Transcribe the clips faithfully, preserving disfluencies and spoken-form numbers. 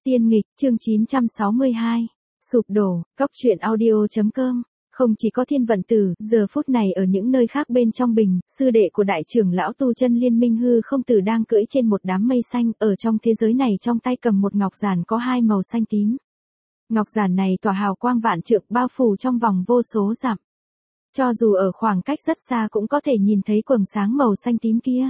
Tiên nghịch, chương chín trăm sáu mươi hai. Sụp đổ, cóc truyện audio chấm com. Không chỉ có Thiên Vận Tử, giờ phút này ở những nơi khác bên trong bình, sư đệ của đại trưởng lão tu chân liên minh Hư Không Tử đang cưỡi trên một đám mây xanh, ở trong thế giới này trong tay cầm một ngọc giản có hai màu xanh tím. Ngọc giản này tỏa hào quang vạn trượng bao phủ trong vòng vô số dặm. Cho dù ở khoảng cách rất xa cũng có thể nhìn thấy quầng sáng màu xanh tím kia.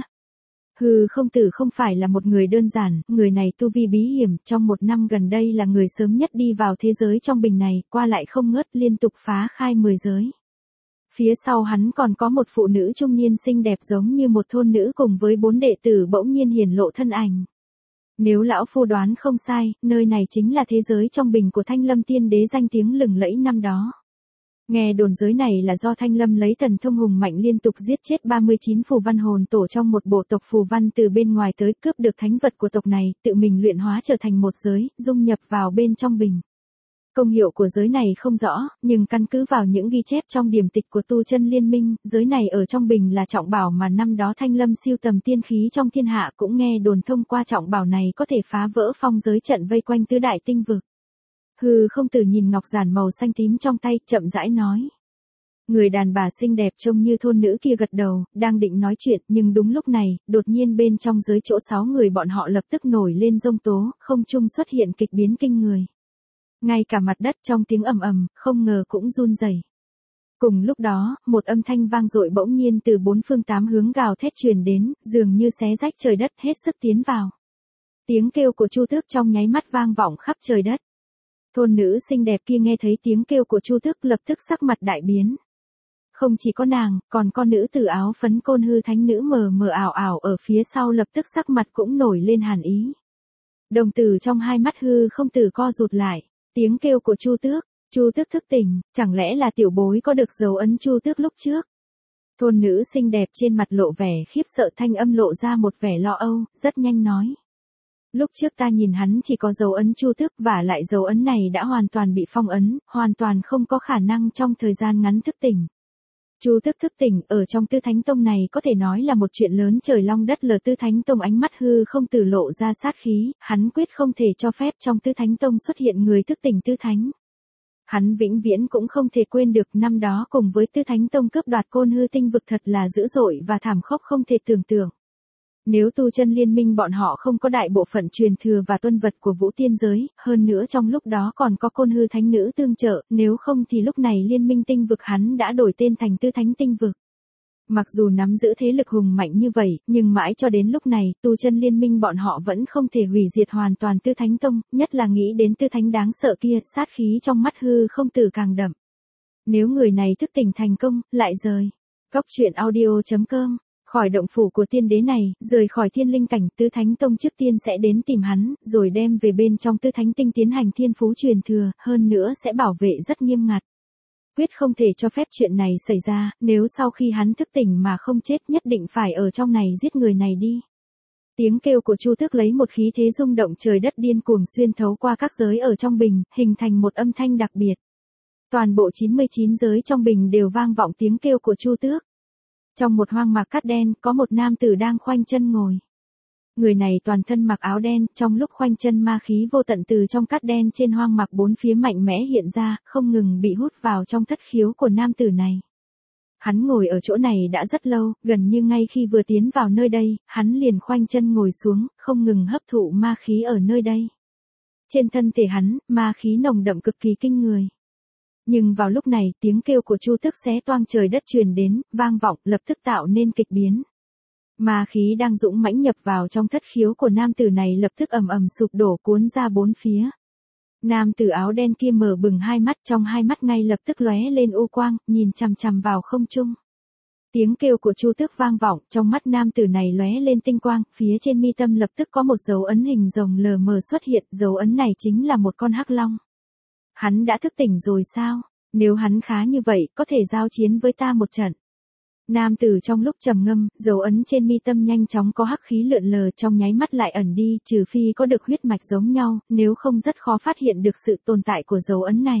Hư Không Tử không phải là một người đơn giản, người này tu vi bí hiểm, trong một năm gần đây là người sớm nhất đi vào thế giới trong bình này, qua lại không ngớt liên tục phá khai mười giới. Phía sau hắn còn có một phụ nữ trung niên xinh đẹp giống như một thôn nữ cùng với bốn đệ tử bỗng nhiên hiển lộ thân ảnh. Nếu lão phu đoán không sai, nơi này chính là thế giới trong bình của Thanh Lâm Tiên Đế danh tiếng lừng lẫy năm đó. Nghe đồn giới này là do Thanh Lâm lấy thần thông hùng mạnh liên tục giết chết ba mươi chín phù văn hồn tổ trong một bộ tộc phù văn từ bên ngoài tới, cướp được thánh vật của tộc này, tự mình luyện hóa trở thành một giới, dung nhập vào bên trong bình. Công hiệu của giới này không rõ, nhưng căn cứ vào những ghi chép trong điển tịch của tu chân liên minh, giới này ở trong bình là trọng bảo mà năm đó Thanh Lâm siêu tầm tiên khí trong thiên hạ, cũng nghe đồn thông qua trọng bảo này có thể phá vỡ phong giới trận vây quanh tứ đại tinh vực. Hư Không Tử nhìn ngọc giản màu xanh tím trong tay, chậm rãi nói. Người đàn bà xinh đẹp trông như thôn nữ kia gật đầu, đang định nói chuyện, nhưng đúng lúc này, đột nhiên bên trong giới chỗ sáu người bọn họ lập tức nổi lên giông tố, không trung xuất hiện kịch biến kinh người. Ngay cả mặt đất trong tiếng ầm ầm, không ngờ cũng run rẩy. Cùng lúc đó, một âm thanh vang dội bỗng nhiên từ bốn phương tám hướng gào thét truyền đến, dường như xé rách trời đất hết sức tiến vào. Tiếng kêu của Chu Tước trong nháy mắt vang vọng khắp trời đất. Thôn nữ xinh đẹp kia nghe thấy tiếng kêu của Chu Tước lập tức sắc mặt đại biến. Không chỉ có nàng, còn con nữ tử áo phấn Côn Hư thánh nữ mờ mờ ảo ảo ở phía sau lập tức sắc mặt cũng nổi lên hàn ý. Đồng tử trong hai mắt Hư Không Tử co rụt lại, tiếng kêu của Chu Tước, Chu Tước thức tỉnh, chẳng lẽ là tiểu bối có được dấu ấn Chu Tước lúc trước? Thôn nữ xinh đẹp trên mặt lộ vẻ khiếp sợ, thanh âm lộ ra một vẻ lo âu, rất nhanh nói. Lúc trước ta nhìn hắn chỉ có dấu ấn Chu Tước, và lại dấu ấn này đã hoàn toàn bị phong ấn, hoàn toàn không có khả năng trong thời gian ngắn thức tỉnh. Chu Tước thức tỉnh ở trong Tư Thánh Tông này có thể nói là một chuyện lớn trời long đất lở. Tư Thánh Tông ánh mắt Hư Không Tử lộ ra sát khí, hắn quyết không thể cho phép trong Tư Thánh Tông xuất hiện người thức tỉnh Tư Thánh. Hắn vĩnh viễn cũng không thể quên được năm đó cùng với Tư Thánh Tông cướp đoạt Côn Hư tinh vực thật là dữ dội và thảm khốc không thể tưởng tượng. Nếu tu chân liên minh bọn họ không có đại bộ phận truyền thừa và tuân vật của vũ tiên giới, hơn nữa trong lúc đó còn có Côn Hư thánh nữ tương trợ, nếu không thì lúc này liên minh tinh vực hắn đã đổi tên thành Tư Thánh tinh vực. Mặc dù nắm giữ thế lực hùng mạnh như vậy, nhưng mãi cho đến lúc này, tu chân liên minh bọn họ vẫn không thể hủy diệt hoàn toàn Tư Thánh Tông, nhất là nghĩ đến Tư Thánh đáng sợ kia, sát khí trong mắt Hư Không Tử càng đậm. Nếu người này thức tỉnh thành công, lại rời. Cóc truyện audio chấm com. Khỏi động phủ của tiên đế này, rời khỏi thiên linh cảnh, Tư Thánh Tông trước tiên sẽ đến tìm hắn, rồi đem về bên trong Tư Thánh tinh tiến hành thiên phú truyền thừa, hơn nữa sẽ bảo vệ rất nghiêm ngặt. Quyết không thể cho phép chuyện này xảy ra, nếu sau khi hắn thức tỉnh mà không chết nhất định phải ở trong này giết người này đi. Tiếng kêu của Chu Tước lấy một khí thế rung động trời đất điên cuồng xuyên thấu qua các giới ở trong bình, hình thành một âm thanh đặc biệt. Toàn bộ chín mươi chín giới trong bình đều vang vọng tiếng kêu của Chu Tước. Trong một hoang mạc cát đen, có một nam tử đang khoanh chân ngồi. Người này toàn thân mặc áo đen, trong lúc khoanh chân ma khí vô tận từ trong cát đen trên hoang mạc bốn phía mạnh mẽ hiện ra, không ngừng bị hút vào trong thất khiếu của nam tử này. Hắn ngồi ở chỗ này đã rất lâu, gần như ngay khi vừa tiến vào nơi đây, hắn liền khoanh chân ngồi xuống, không ngừng hấp thụ ma khí ở nơi đây. Trên thân thể hắn, ma khí nồng đậm cực kỳ kinh người. Nhưng vào lúc này, tiếng kêu của Chu Tước xé toang trời đất truyền đến, vang vọng, lập tức tạo nên kịch biến. Ma khí đang dũng mãnh nhập vào trong thất khiếu của nam tử này lập tức ầm ầm sụp đổ cuốn ra bốn phía. Nam tử áo đen kia mở bừng hai mắt, trong hai mắt ngay lập tức lóe lên u quang, nhìn chằm chằm vào không trung. Tiếng kêu của Chu Tước vang vọng, trong mắt nam tử này lóe lên tinh quang, phía trên mi tâm lập tức có một dấu ấn hình rồng lờ mờ xuất hiện, dấu ấn này chính là một con hắc long. Hắn đã thức tỉnh rồi sao? Nếu hắn khá như vậy, có thể giao chiến với ta một trận. Nam tử trong lúc trầm ngâm, dấu ấn trên mi tâm nhanh chóng có hắc khí lượn lờ, trong nháy mắt lại ẩn đi, trừ phi có được huyết mạch giống nhau, nếu không rất khó phát hiện được sự tồn tại của dấu ấn này.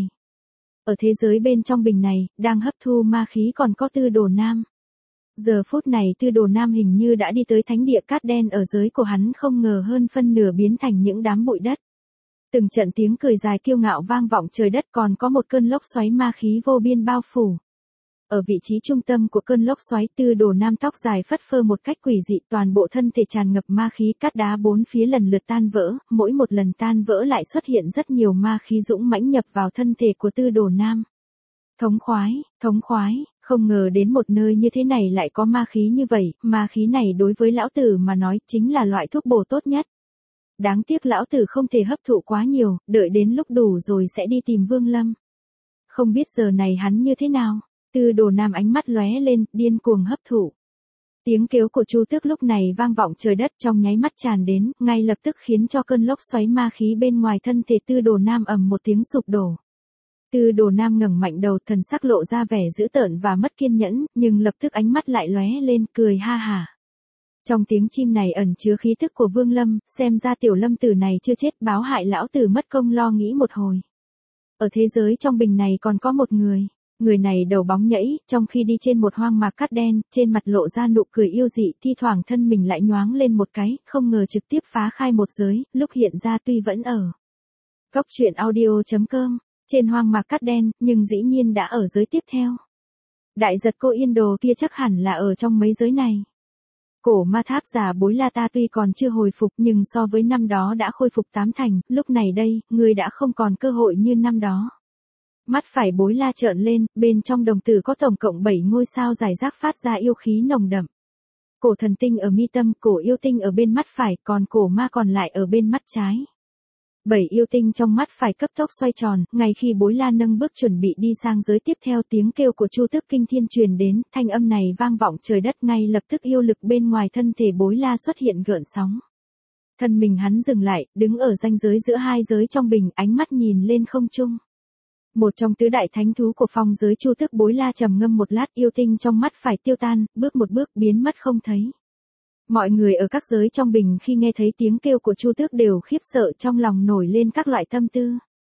Ở thế giới bên trong bình này, đang hấp thu ma khí còn có Tư Đồ Nam. Giờ phút này Tư Đồ Nam hình như đã đi tới thánh địa cát đen, ở giới của hắn không ngờ hơn phân nửa biến thành những đám bụi đất. Từng trận tiếng cười dài kiêu ngạo vang vọng trời đất, còn có một cơn lốc xoáy ma khí vô biên bao phủ. Ở vị trí trung tâm của cơn lốc xoáy, Tư Đồ Nam tóc dài phất phơ một cách quỷ dị, toàn bộ thân thể tràn ngập ma khí, cát đá bốn phía lần lượt tan vỡ, mỗi một lần tan vỡ lại xuất hiện rất nhiều ma khí dũng mãnh nhập vào thân thể của Tư Đồ Nam. Thống khoái, thống khoái, không ngờ đến một nơi như thế này lại có ma khí như vậy, ma khí này đối với lão tử mà nói chính là loại thuốc bổ tốt nhất. Đáng tiếc lão tử không thể hấp thụ quá nhiều, đợi đến lúc đủ rồi sẽ đi tìm Vương Lâm. Không biết giờ này hắn như thế nào. Tư Đồ Nam ánh mắt lóe lên, điên cuồng hấp thụ. Tiếng kêu của Chu Tước lúc này vang vọng trời đất, trong nháy mắt tràn đến, ngay lập tức khiến cho cơn lốc xoáy ma khí bên ngoài thân thể Tư Đồ Nam ầm một tiếng sụp đổ. Tư Đồ Nam ngẩng mạnh đầu, thần sắc lộ ra vẻ dữ tợn và mất kiên nhẫn, nhưng lập tức ánh mắt lại lóe lên, cười ha hả. Trong tiếng chim này ẩn chứa khí tức của Vương Lâm, xem ra tiểu Lâm tử này chưa chết, báo hại lão tử mất công lo nghĩ một hồi. Ở thế giới trong bình này còn có một người. Người này đầu bóng nhẫy, trong khi đi trên một hoang mạc cát đen, trên mặt lộ ra nụ cười yêu dị, thi thoảng thân mình lại nhoáng lên một cái, không ngờ trực tiếp phá khai một giới, lúc hiện ra tuy vẫn ở Cốc truyện audio chấm com, trên hoang mạc cát đen, nhưng dĩ nhiên đã ở giới tiếp theo. Đại giật cô Yên Đồ kia chắc hẳn là ở trong mấy giới này. Cổ ma tháp giả Bối La ta tuy còn chưa hồi phục nhưng so với năm đó đã khôi phục tám thành, lúc này đây, người đã không còn cơ hội như năm đó. Mắt phải Bối La trợn lên, bên trong đồng tử có tổng cộng bảy ngôi sao rải rác phát ra yêu khí nồng đậm. Cổ thần tinh ở mi tâm, cổ yêu tinh ở bên mắt phải, còn cổ ma còn lại ở bên mắt trái. Bảy yêu tinh trong mắt phải cấp tốc xoay tròn, ngay khi Bối La nâng bước chuẩn bị đi sang giới tiếp theo, tiếng kêu của Chu Tước kinh thiên truyền đến, thanh âm này vang vọng trời đất, ngay lập tức yêu lực bên ngoài thân thể Bối La xuất hiện gợn sóng. Thân mình hắn dừng lại, đứng ở ranh giới giữa hai giới trong bình, ánh mắt nhìn lên không trung. Một trong tứ đại thánh thú của phong giới Chu Tước Bối La trầm ngâm một lát, yêu tinh trong mắt phải tiêu tan, bước một bước biến mất không thấy. Mọi người ở các giới trong bình khi nghe thấy tiếng kêu của Chu Tước đều khiếp sợ, trong lòng nổi lên các loại tâm tư.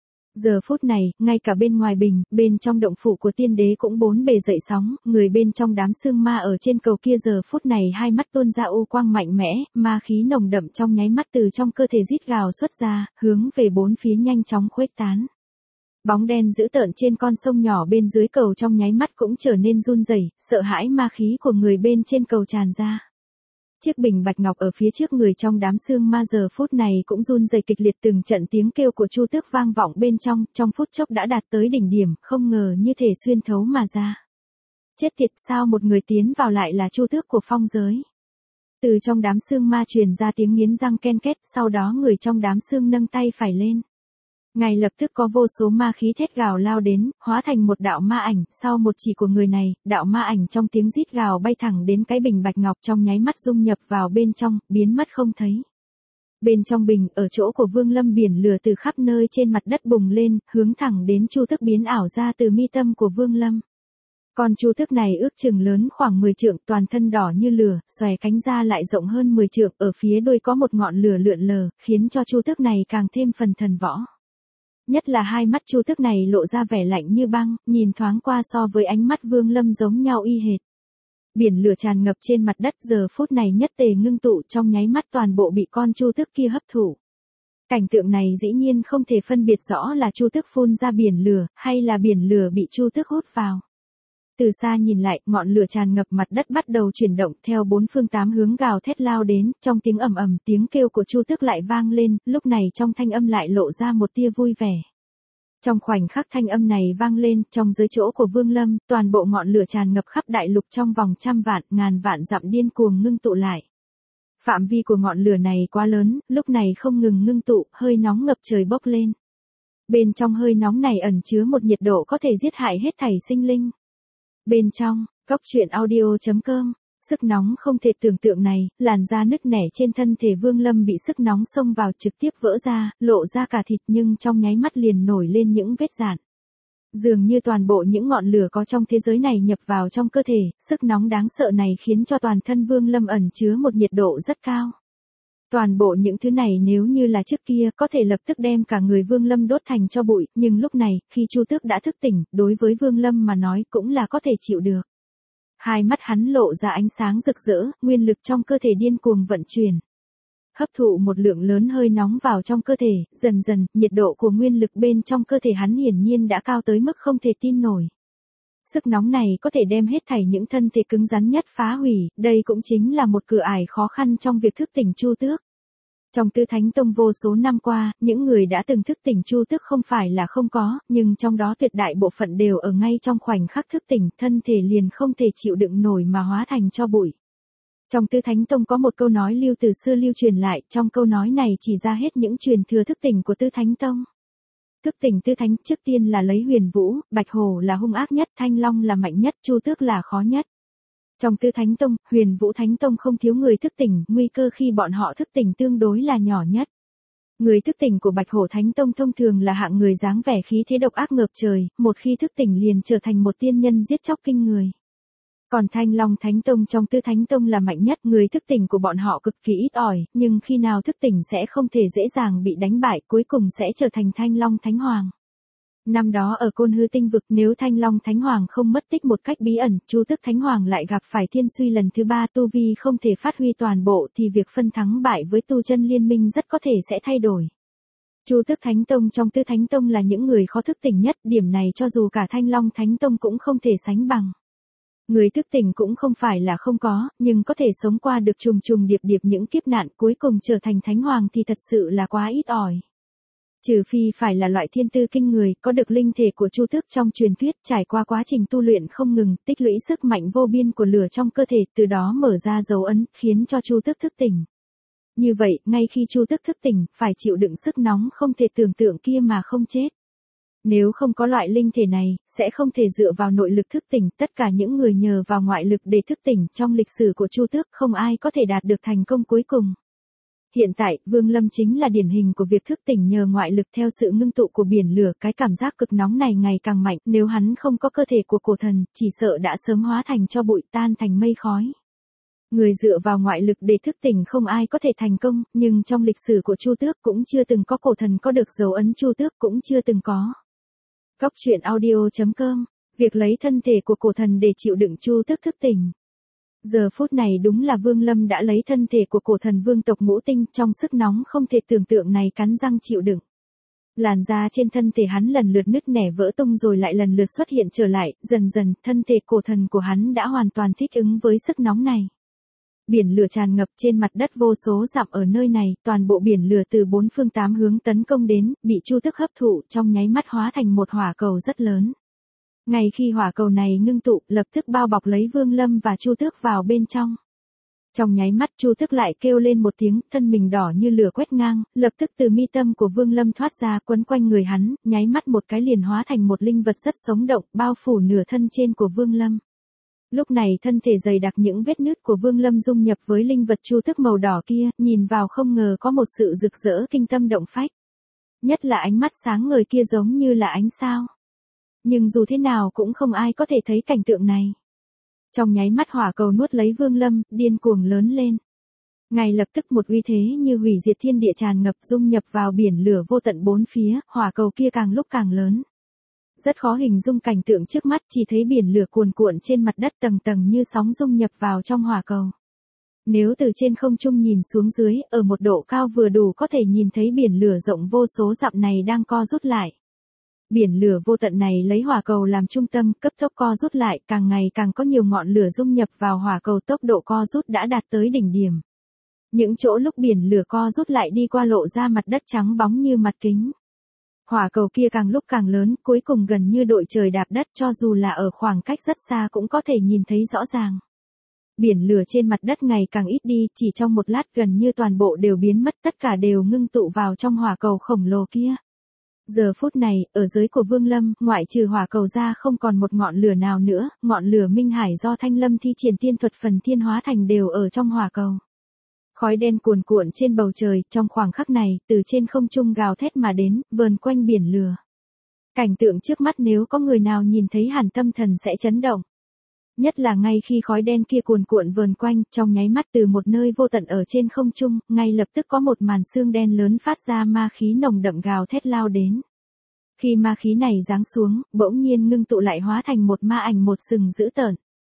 Giờ phút này, ngay cả bên ngoài bình, bên trong động phủ của tiên đế cũng bốn bề dậy sóng, người bên trong đám sương ma ở trên cầu kia giờ phút này hai mắt tuôn ra u quang mạnh mẽ, ma khí nồng đậm trong nháy mắt từ trong cơ thể rít gào xuất ra, hướng về bốn phía nhanh chóng khuếch tán. Bóng đen dữ tợn trên con sông nhỏ bên dưới cầu trong nháy mắt cũng trở nên run rẩy, sợ hãi ma khí của người bên trên cầu tràn ra. Chiếc bình bạch ngọc ở phía trước người trong đám sương ma giờ phút này cũng run rẩy kịch liệt, từng trận tiếng kêu của Chu Tước vang vọng bên trong, trong phút chốc đã đạt tới đỉnh điểm, không ngờ như thể xuyên thấu mà ra. Chết tiệt, sao một người tiến vào lại là Chu Tước của phong giới? Từ trong đám sương ma truyền ra tiếng nghiến răng ken két, sau đó người trong đám sương nâng tay phải lên. Ngay lập tức có vô số ma khí thét gào lao đến, hóa thành một đạo ma ảnh, sau một chỉ của người này, đạo ma ảnh trong tiếng rít gào bay thẳng đến cái bình bạch ngọc, trong nháy mắt dung nhập vào bên trong, biến mất không thấy. Bên trong bình, ở chỗ của Vương Lâm, biển lửa từ khắp nơi trên mặt đất bùng lên, hướng thẳng đến Chu Tước biến ảo ra từ mi tâm của Vương Lâm. Con Chu Tước này ước chừng lớn khoảng mười trượng, toàn thân đỏ như lửa, xòe cánh ra lại rộng hơn mười trượng, ở phía đuôi có một ngọn lửa lượn lờ, khiến cho Chu Tước này càng thêm phần thần võ. Nhất là hai mắt Chu Tước này lộ ra vẻ lạnh như băng, nhìn thoáng qua so với ánh mắt Vương Lâm giống nhau y hệt. Biển lửa tràn ngập trên mặt đất giờ phút này nhất tề ngưng tụ, trong nháy mắt toàn bộ bị con Chu Tước kia hấp thụ. Cảnh tượng này dĩ nhiên không thể phân biệt rõ là Chu Tước phun ra biển lửa, hay là biển lửa bị Chu Tước hút vào. Từ xa nhìn lại, ngọn lửa tràn ngập mặt đất bắt đầu chuyển động theo bốn phương tám hướng gào thét lao đến, trong tiếng ầm ầm tiếng kêu của Chu Tước lại vang lên, lúc này trong thanh âm lại lộ ra một tia vui vẻ. Trong khoảnh khắc thanh âm này vang lên, trong dưới chỗ của Vương Lâm, toàn bộ ngọn lửa tràn ngập khắp đại lục trong vòng trăm vạn, ngàn vạn dặm điên cuồng ngưng tụ lại. Phạm vi của ngọn lửa này quá lớn, lúc này không ngừng ngưng tụ, hơi nóng ngập trời bốc lên. Bên trong hơi nóng này ẩn chứa một nhiệt độ có thể giết hại hết thảy sinh linh. Bên trong, Cốc truyện audio chấm com, sức nóng không thể tưởng tượng này, làn da nứt nẻ trên thân thể Vương Lâm bị sức nóng xông vào trực tiếp vỡ ra, lộ ra cả thịt nhưng trong nháy mắt liền nổi lên những vết rạn. Dường như toàn bộ những ngọn lửa có trong thế giới này nhập vào trong cơ thể, sức nóng đáng sợ này khiến cho toàn thân Vương Lâm ẩn chứa một nhiệt độ rất cao. Toàn bộ những thứ này nếu như là trước kia có thể lập tức đem cả người Vương Lâm đốt thành tro bụi, nhưng lúc này, khi Chu Tước đã thức tỉnh, đối với Vương Lâm mà nói cũng là có thể chịu được. Hai mắt hắn lộ ra ánh sáng rực rỡ, nguyên lực trong cơ thể điên cuồng vận chuyển. hấp thụ một lượng lớn hơi nóng vào trong cơ thể, dần dần, nhiệt độ của nguyên lực bên trong cơ thể hắn hiển nhiên đã cao tới mức không thể tin nổi. Sức nóng này có thể đem hết thảy những thân thể cứng rắn nhất phá hủy, đây cũng chính là một cửa ải khó khăn trong việc thức tỉnh Chu Tước. Trong Tư Thánh Tông vô số năm qua, những người đã từng thức tỉnh Chu Tước không phải là không có, nhưng trong đó tuyệt đại bộ phận đều ở ngay trong khoảnh khắc thức tỉnh, thân thể liền không thể chịu đựng nổi mà hóa thành tro bụi. Trong Tư Thánh Tông có một câu nói lưu từ xưa lưu truyền lại, trong câu nói này chỉ ra hết những truyền thừa thức tỉnh của Tư Thánh Tông. Thức tỉnh Tư Thánh trước tiên là lấy Huyền Vũ, Bạch Hổ là hung ác nhất, Thanh Long là mạnh nhất, Chu Tước là khó nhất. Trong Tư Thánh Tông, Huyền Vũ Thánh Tông không thiếu người thức tỉnh, nguy cơ khi bọn họ thức tỉnh tương đối là nhỏ nhất. Người thức tỉnh của Bạch Hổ Thánh Tông thông thường là hạng người dáng vẻ khí thế độc ác ngập trời, một khi thức tỉnh liền trở thành một tiên nhân giết chóc kinh người. Còn Thanh Long Thánh Tông trong Tư Thánh Tông là mạnh nhất, người thức tỉnh của bọn họ cực kỳ ít ỏi, nhưng khi nào thức tỉnh sẽ không thể dễ dàng bị đánh bại, cuối cùng sẽ trở thành Thanh Long Thánh Hoàng. Năm đó ở Côn Hư Tinh Vực, nếu Thanh Long Thánh Hoàng không mất tích một cách bí ẩn, Chu Tước Thánh Hoàng lại gặp phải thiên suy lần thứ ba, tu vi không thể phát huy toàn bộ thì việc phân thắng bại với tu chân liên minh rất có thể sẽ thay đổi. Chu Tước Thánh Tông trong Tư Thánh Tông là những người khó thức tỉnh nhất, điểm này cho dù cả Thanh Long Thánh Tông cũng không thể sánh bằng. Người thức tỉnh cũng không phải là không có, nhưng có thể sống qua được trùng trùng điệp điệp những kiếp nạn cuối cùng trở thành Thánh Hoàng thì thật sự là quá ít ỏi. Trừ phi phải là loại thiên tư kinh người, có được linh thể của Chu Tước trong truyền thuyết, trải qua quá trình tu luyện không ngừng, tích lũy sức mạnh vô biên của lửa trong cơ thể, từ đó mở ra dấu ấn, khiến cho Chu Tước thức tỉnh. Như vậy, ngay khi Chu Tước thức tỉnh, phải chịu đựng sức nóng không thể tưởng tượng kia mà không chết. Nếu không có loại linh thể này, sẽ không thể dựa vào nội lực thức tỉnh, tất cả những người nhờ vào ngoại lực để thức tỉnh, trong lịch sử của Chu Tước không ai có thể đạt được thành công cuối cùng. Hiện tại, Vương Lâm chính là điển hình của việc thức tỉnh nhờ ngoại lực theo sự ngưng tụ của biển lửa, cái cảm giác cực nóng này ngày càng mạnh, nếu hắn không có cơ thể của cổ thần, chỉ sợ đã sớm hóa thành tro bụi tan thành mây khói. Người dựa vào ngoại lực để thức tỉnh không ai có thể thành công, nhưng trong lịch sử của Chu Tước cũng chưa từng có cổ thần có được dấu ấn Chu Tước cũng chưa từng có. Góc truyện audio chấm com, việc lấy thân thể của cổ thần để chịu đựng Chu Tước thức tỉnh. Giờ phút này đúng là Vương Lâm đã lấy thân thể của cổ thần vương tộc Ngũ Tinh, trong sức nóng không thể tưởng tượng này cắn răng chịu đựng. Làn da trên thân thể hắn lần lượt nứt nẻ vỡ tung rồi lại lần lượt xuất hiện trở lại, dần dần, thân thể cổ thần của hắn đã hoàn toàn thích ứng với sức nóng này. Biển lửa tràn ngập trên mặt đất vô số dặm ở nơi này, toàn bộ biển lửa từ bốn phương tám hướng tấn công đến, bị Chu Tước hấp thụ, trong nháy mắt hóa thành một hỏa cầu rất lớn. Ngay khi hỏa cầu này ngưng tụ, lập tức bao bọc lấy Vương Lâm và Chu Tước vào bên trong. Trong nháy mắt Chu Tước lại kêu lên một tiếng, thân mình đỏ như lửa quét ngang, lập tức từ mi tâm của Vương Lâm thoát ra quấn quanh người hắn, nháy mắt một cái liền hóa thành một linh vật rất sống động, bao phủ nửa thân trên của Vương Lâm. Lúc này thân thể dày đặc những vết nứt của Vương Lâm dung nhập với linh vật Chu Tước màu đỏ kia, nhìn vào không ngờ có một sự rực rỡ kinh tâm động phách. Nhất là ánh mắt sáng ngời kia giống như là ánh sao. Nhưng dù thế nào cũng không ai có thể thấy cảnh tượng này. Trong nháy mắt hỏa cầu nuốt lấy Vương Lâm, điên cuồng lớn lên. Ngay lập tức một uy thế như hủy diệt thiên địa tràn ngập dung nhập vào biển lửa vô tận bốn phía, hỏa cầu kia càng lúc càng lớn. Rất khó hình dung cảnh tượng trước mắt, chỉ thấy biển lửa cuồn cuộn trên mặt đất tầng tầng như sóng dung nhập vào trong hỏa cầu. Nếu từ trên không trung nhìn xuống dưới, ở một độ cao vừa đủ có thể nhìn thấy biển lửa rộng vô số dặm này đang co rút lại. Biển lửa vô tận này lấy hỏa cầu làm trung tâm, cấp tốc co rút lại, càng ngày càng có nhiều ngọn lửa dung nhập vào hỏa cầu, tốc độ co rút đã đạt tới đỉnh điểm. Những chỗ lúc biển lửa co rút lại đi qua lộ ra mặt đất trắng bóng như mặt kính. Hỏa cầu kia càng lúc càng lớn, cuối cùng gần như đội trời đạp đất, cho dù là ở khoảng cách rất xa cũng có thể nhìn thấy rõ ràng. Biển lửa trên mặt đất ngày càng ít đi, chỉ trong một lát gần như toàn bộ đều biến mất, tất cả đều ngưng tụ vào trong hỏa cầu khổng lồ kia. Giờ phút này, ở giới của Vương Lâm, ngoại trừ hỏa cầu ra không còn một ngọn lửa nào nữa, ngọn lửa minh hải do Thanh Lâm thi triển tiên thuật phần thiên hóa thành đều ở trong hỏa cầu. Khói đen cuồn cuộn trên bầu trời, trong khoảng khắc này, từ trên không trung gào thét mà đến, vờn quanh biển lửa. Cảnh tượng trước mắt nếu có người nào nhìn thấy hẳn tâm thần sẽ chấn động. Nhất là ngay khi khói đen kia cuồn cuộn vờn quanh, trong nháy mắt từ một nơi vô tận ở trên không trung, ngay lập tức có một màn xương đen lớn phát ra ma khí nồng đậm gào thét lao đến. Khi ma khí này giáng xuống, bỗng nhiên ngưng tụ lại hóa thành một ma ảnh một sừng dữ tợn.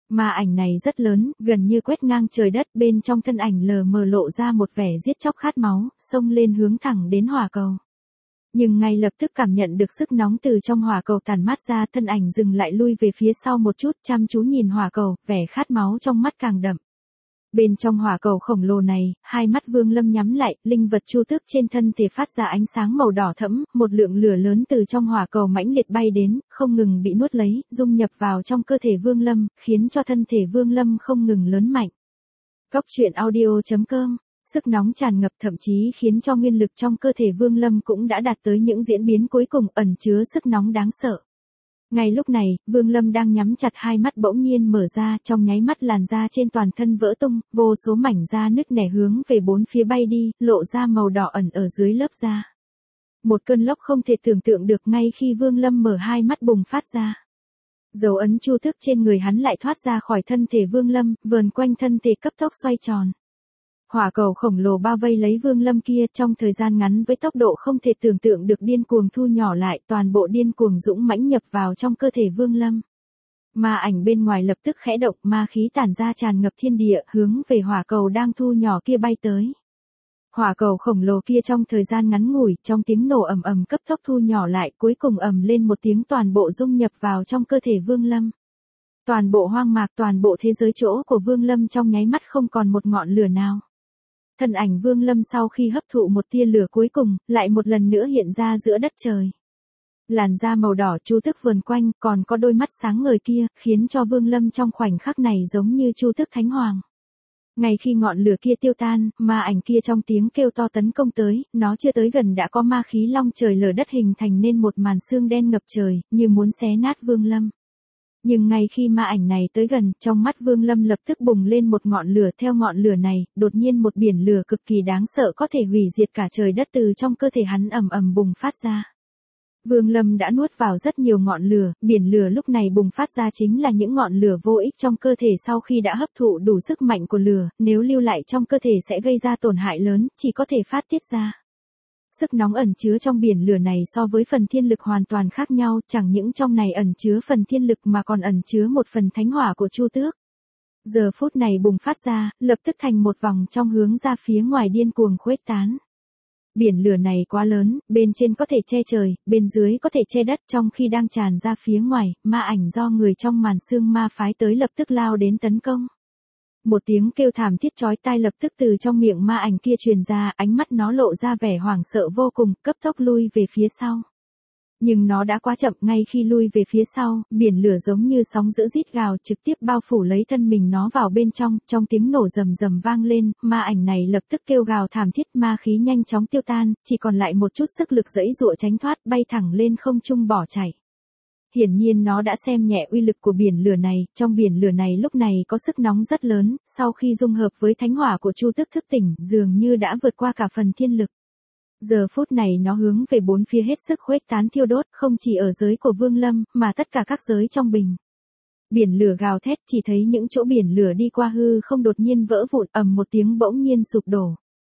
Ma ảnh này rất lớn, gần như quét ngang trời đất, bên trong thân ảnh lờ mờ lộ ra một vẻ giết chóc khát máu, xông lên hướng thẳng đến hỏa cầu. Nhưng ngay lập tức cảm nhận được sức nóng từ trong hỏa cầu tản mát ra, thân ảnh dừng lại lui về phía sau một chút, chăm chú nhìn hỏa cầu, vẻ khát máu trong mắt càng đậm. Bên trong hỏa cầu khổng lồ này, hai mắt Vương Lâm nhắm lại, linh vật chu tước trên thân thể phát ra ánh sáng màu đỏ thẫm, một lượng lửa lớn từ trong hỏa cầu mãnh liệt bay đến, không ngừng bị nuốt lấy, dung nhập vào trong cơ thể Vương Lâm, khiến cho thân thể Vương Lâm không ngừng lớn mạnh. Cốc truyện audio chấm com, sức nóng tràn ngập thậm chí khiến cho nguyên lực trong cơ thể Vương Lâm cũng đã đạt tới những diễn biến cuối cùng, ẩn chứa sức nóng đáng sợ. Ngay lúc này, Vương Lâm đang nhắm chặt hai mắt bỗng nhiên mở ra, trong nháy mắt làn da trên toàn thân vỡ tung, vô số mảnh da nứt nẻ hướng về bốn phía bay đi, lộ ra màu đỏ ẩn ở dưới lớp da. Một cơn lốc không thể tưởng tượng được ngay khi Vương Lâm mở hai mắt bùng phát ra. Dấu ấn chu tước trên người hắn lại thoát ra khỏi thân thể Vương Lâm, vờn quanh thân thể cấp tốc xoay tròn. Hỏa cầu khổng lồ bao vây lấy Vương Lâm kia, trong thời gian ngắn với tốc độ không thể tưởng tượng được điên cuồng thu nhỏ lại, toàn bộ điên cuồng dũng mãnh nhập vào trong cơ thể Vương Lâm. Ma ảnh bên ngoài lập tức khẽ động, ma khí tản ra tràn ngập thiên địa, hướng về hỏa cầu đang thu nhỏ kia bay tới. Hỏa cầu khổng lồ kia trong thời gian ngắn ngủi, trong tiếng nổ ầm ầm cấp tốc thu nhỏ lại, cuối cùng ầm lên một tiếng, toàn bộ dung nhập vào trong cơ thể Vương Lâm. Toàn bộ hoang mạc, toàn bộ thế giới chỗ của Vương Lâm trong nháy mắt không còn một ngọn lửa nào. Thân ảnh Vương Lâm sau khi hấp thụ một tia lửa cuối cùng, lại một lần nữa hiện ra giữa đất trời. Làn da màu đỏ chu tước vờn quanh, còn có đôi mắt sáng ngời kia, khiến cho Vương Lâm trong khoảnh khắc này giống như chu tước thánh hoàng. Ngay khi ngọn lửa kia tiêu tan, ma ảnh kia trong tiếng kêu to tấn công tới, nó chưa tới gần đã có ma khí long trời lở đất hình thành nên một màn sương đen ngập trời, như muốn xé nát Vương Lâm. Nhưng ngay khi ma ảnh này tới gần, trong mắt Vương Lâm lập tức bùng lên một ngọn lửa, theo ngọn lửa này, đột nhiên một biển lửa cực kỳ đáng sợ có thể hủy diệt cả trời đất từ trong cơ thể hắn ầm ầm bùng phát ra. Vương Lâm đã nuốt vào rất nhiều ngọn lửa, biển lửa lúc này bùng phát ra chính là những ngọn lửa vô ích trong cơ thể sau khi đã hấp thụ đủ sức mạnh của lửa, nếu lưu lại trong cơ thể sẽ gây ra tổn hại lớn, chỉ có thể phát tiết ra. Sức nóng ẩn chứa trong biển lửa này so với phần thiên lực hoàn toàn khác nhau, chẳng những trong này ẩn chứa phần thiên lực mà còn ẩn chứa một phần thánh hỏa của Chu Tước. Giờ phút này bùng phát ra, lập tức thành một vòng trong hướng ra phía ngoài điên cuồng khuếch tán. Biển lửa này quá lớn, bên trên có thể che trời, bên dưới có thể che đất, trong khi đang tràn ra phía ngoài, ma ảnh do người trong màn sương ma phái tới lập tức lao đến tấn công. Một tiếng kêu thảm thiết chói tai lập tức từ trong miệng ma ảnh kia truyền ra, ánh mắt nó lộ ra vẻ hoảng sợ vô cùng, cấp tốc lui về phía sau. Nhưng nó đã quá chậm, ngay khi lui về phía sau, biển lửa giống như sóng dữ rít gào trực tiếp bao phủ lấy thân mình nó vào bên trong, trong tiếng nổ rầm rầm vang lên, ma ảnh này lập tức kêu gào thảm thiết, ma khí nhanh chóng tiêu tan, chỉ còn lại một chút sức lực giãy giụa tránh thoát, bay thẳng lên không trung bỏ chạy. Hiển nhiên nó đã xem nhẹ uy lực của biển lửa này, trong biển lửa này lúc này có sức nóng rất lớn, sau khi dung hợp với thánh hỏa của Chu Tước thức tỉnh, dường như đã vượt qua cả phần thiên lực. Giờ phút này nó hướng về bốn phía hết sức khuếch tán thiêu đốt, không chỉ ở giới của Vương Lâm, mà tất cả các giới trong bình. Biển lửa gào thét, chỉ thấy những chỗ biển lửa đi qua hư không đột nhiên vỡ vụn, ầm một tiếng bỗng nhiên sụp đổ.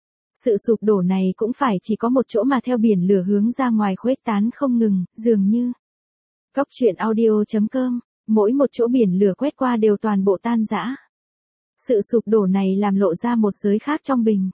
Sự sụp đổ này cũng phải chỉ có một chỗ mà theo biển lửa hướng ra ngoài khuếch tán không ngừng, dường như. Cốc truyện audio chấm com, mỗi một chỗ biển lửa quét qua đều toàn bộ tan rã. Sự sụp đổ này làm lộ ra một giới khác trong bình.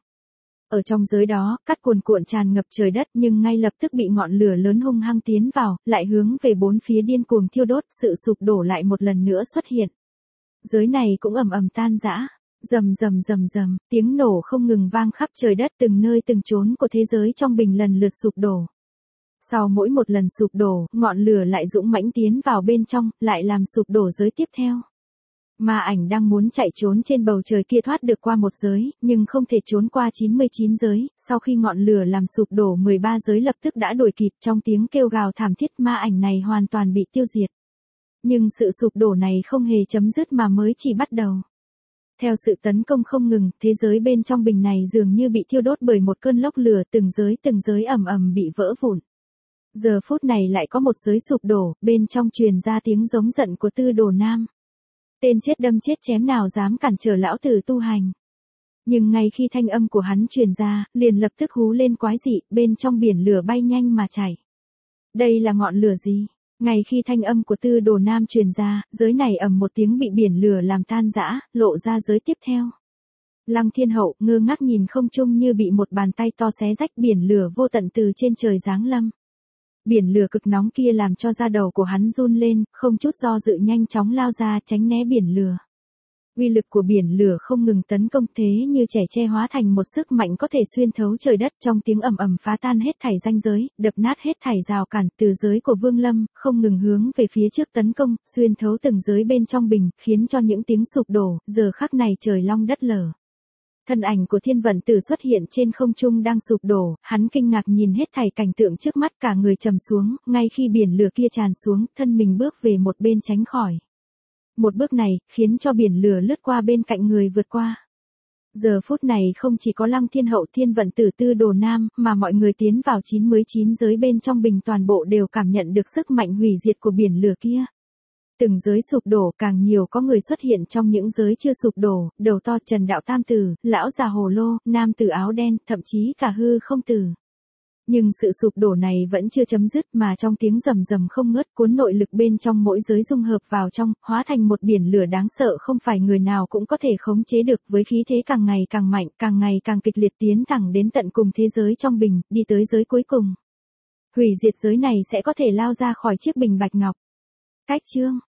Ở trong giới đó, cát cuồn cuộn tràn ngập trời đất nhưng ngay lập tức bị ngọn lửa lớn hung hăng tiến vào, lại hướng về bốn phía điên cuồng thiêu đốt, sự sụp đổ lại một lần nữa xuất hiện. Giới này cũng ầm ầm tan rã, rầm rầm rầm rầm, tiếng nổ không ngừng vang khắp trời đất, từng nơi từng chốn của thế giới trong bình lần lượt sụp đổ. Sau mỗi một lần sụp đổ, ngọn lửa lại dũng mãnh tiến vào bên trong, lại làm sụp đổ giới tiếp theo. Ma ảnh đang muốn chạy trốn trên bầu trời kia thoát được qua một giới, nhưng không thể trốn qua chín mươi chín giới, sau khi ngọn lửa làm sụp đổ mười ba giới lập tức đã đuổi kịp, trong tiếng kêu gào thảm thiết ma ảnh này hoàn toàn bị tiêu diệt. Nhưng sự sụp đổ này không hề chấm dứt mà mới chỉ bắt đầu. Theo sự tấn công không ngừng, thế giới bên trong bình này dường như bị thiêu đốt bởi một cơn lốc lửa, từng giới từng giới ầm ầm bị vỡ vụn. Giờ phút này lại có một giới sụp đổ, bên trong truyền ra tiếng giống giận của Tư Đồ Nam. Tên chết đâm chết chém nào dám cản trở lão tử tu hành. Nhưng ngay khi thanh âm của hắn truyền ra, liền lập tức hú lên quái dị, bên trong biển lửa bay nhanh mà chảy. Đây là ngọn lửa gì? Ngay khi thanh âm của Tư Đồ Nam truyền ra, giới này ầm một tiếng bị biển lửa làm tan rã, lộ ra giới tiếp theo. Lăng Thiên Hậu ngơ ngác nhìn không trung như bị một bàn tay to xé rách, biển lửa vô tận từ trên trời giáng lâm. Biển lửa cực nóng kia làm cho da đầu của hắn run lên, không chút do dự nhanh chóng lao ra tránh né biển lửa. Uy lực của biển lửa không ngừng tấn công, thế như trẻ tre hóa thành một sức mạnh có thể xuyên thấu trời đất, trong tiếng ầm ầm phá tan hết thảy ranh giới, đập nát hết thảy rào cản, từ giới của Vương Lâm không ngừng hướng về phía trước tấn công, xuyên thấu từng giới bên trong bình, khiến cho những tiếng sụp đổ, giờ khắc này trời long đất lở. Thân ảnh của Thiên Vận Tử xuất hiện trên không trung đang sụp đổ, hắn kinh ngạc nhìn hết thảy cảnh tượng trước mắt, cả người trầm xuống, ngay khi biển lửa kia tràn xuống, thân mình bước về một bên tránh khỏi. Một bước này, khiến cho biển lửa lướt qua bên cạnh người vượt qua. Giờ phút này không chỉ có Lăng Thiên Hậu, Thiên Vận Tử, Tư Đồ Nam, mà mọi người tiến vào chín mươi chín giới bên trong bình toàn bộ đều cảm nhận được sức mạnh hủy diệt của biển lửa kia. Từng giới sụp đổ, càng nhiều có người xuất hiện trong những giới chưa sụp đổ, đầu to, Trần Đạo Tam Tử, lão già hồ lô, nam tử áo đen, thậm chí cả hư không tử. Nhưng sự sụp đổ này vẫn chưa chấm dứt, mà trong tiếng rầm rầm không ngớt, cuốn nội lực bên trong mỗi giới dung hợp vào trong, hóa thành một biển lửa đáng sợ không phải người nào cũng có thể khống chế được, với khí thế càng ngày càng mạnh, càng ngày càng kịch liệt, tiến thẳng đến tận cùng thế giới trong bình, đi tới giới cuối cùng. Hủy diệt giới này sẽ có thể lao ra khỏi chiếc bình bạch ngọc. Cách chương